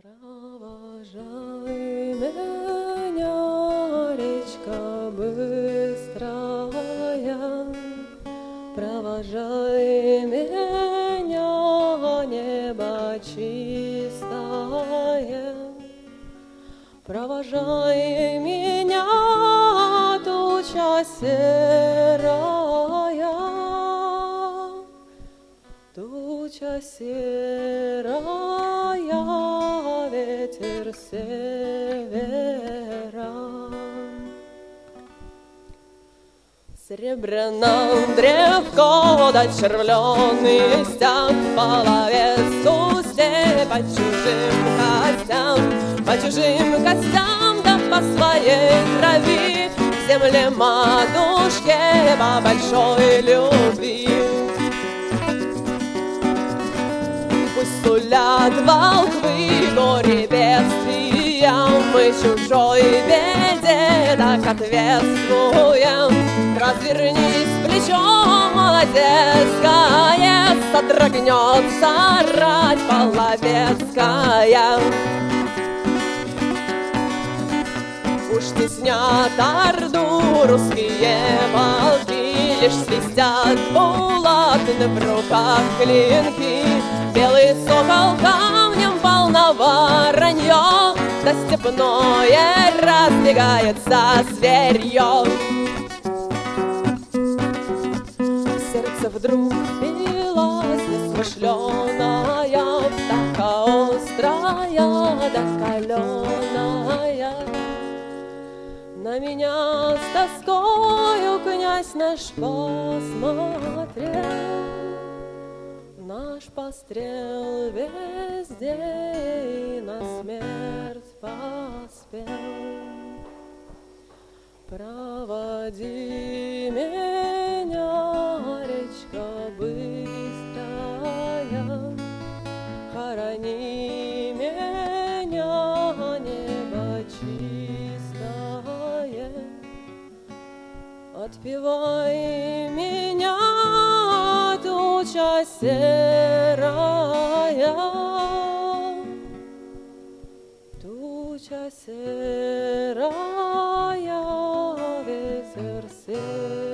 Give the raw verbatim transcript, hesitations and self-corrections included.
Провожай меня, речка быстрая, провожай меня, небо чистое, провожай меня, туча серая, туча серая, ветер севера. Серебряном древко дочервленный стяг по ловецу степь по чужим костям, по чужим костям, да по своей крови, в земле матушке по большой любви. Пусть сулят волхвы горе бедствиям, мы чужой беде так ответствуем. Развернись плечом, молодецкая, содрогнется рать половецкая. Уж теснят орду русские полки, лишь свистят булатны в руках клинки. Белый сокол камнем полно воронье, да степное разбегается зверье. Сердце вдруг билось несмышленая, птаха острая да каленая. На меня с тоскою князь наш посмотрел, наш пострел везде и на смерть поспел. Проводи меня, речка быстрая, хорони меня, небо чистое, отпевай меня, туча серая, туча серая, ветер серый.